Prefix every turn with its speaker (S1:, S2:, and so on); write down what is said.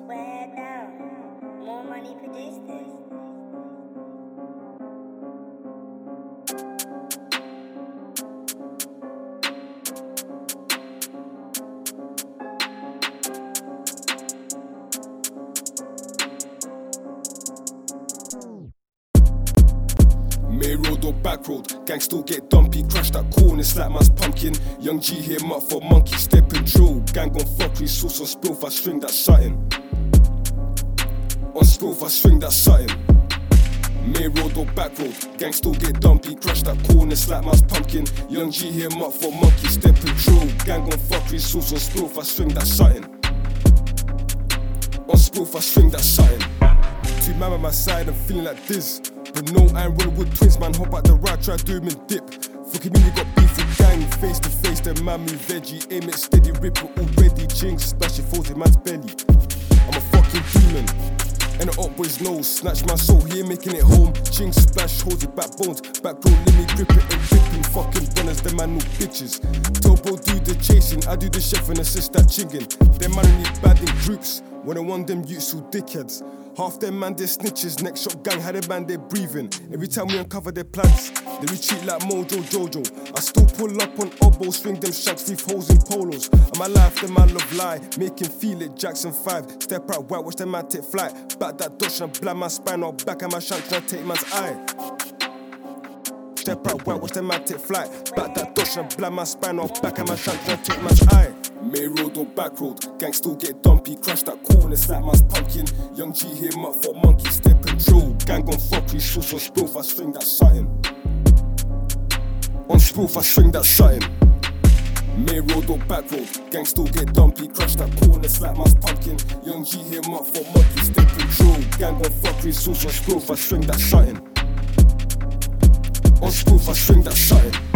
S1: Swear down. More money produced this.
S2: Main road or back road, gang still get dumpy. Crash that corner, slap man's pumpkin. Young G here, mutt for monkey, step and drill. Gang on fuckery, sauce on spill, if I string that something. On spill, if I swing that something. Main road or back road, gang still get dumpy. Crash that corner, slap man's pumpkin. Young G here, mutt for monkey, step and drill. Gang on fuckery, sauce on spill, if I swing that something. On spill, if I swing that something. Two man at my side, I'm feeling like this. But no, I ain't rolling with twins, man. Hop out the ride, try do him and dip. Fucking me, you got beef with gang. Face to face, then man move veggie. Aim it steady, rip it already. Jinx, splash it, falls in man's belly. I'm a fucking demon. And the up boys know, snatch my soul, he ain't making it home. Jinx, splash, holds it backbones. Back row, let me grip it and grip him. Fucking runners, them man no bitches. Tell bro, do the chasing. I do the chef and assist that chinging. Them man only bad in groups. When I want them youths who dickheads. Half them man, they're snitches. Next shot gang, had a man, they're breathing. Every time we uncover their plans, they retreat like Mojo Jojo. I still pull up on oboe, swing them shanks, leave holes in polos. I'm alive, them man love lie. Make him feel it, Jackson 5. Step out white, watch them man take flight. Back that dodge and blind my spine, or back at my shank, tryna take man's eye. Step out white, watch them man take flight. Back that dodge and blind my spine, or back at my shank, tryna take man's eye. Main road or back road, gang still get dumpy. Crash that corner, slap man's pumpkin. Young G here, mutt for monkey, step and drill. Gang on fuckery, sauce on spill, if I swing that something. On spill, if I swing that something. Main road or back road, gang still get dumpy. Crash that corner, slap man's pumpkin. Young G here, mutt for monkey, step and drill. Gang on fuckery, sauce on spill, if I swing that something. On spill, if I swing that something.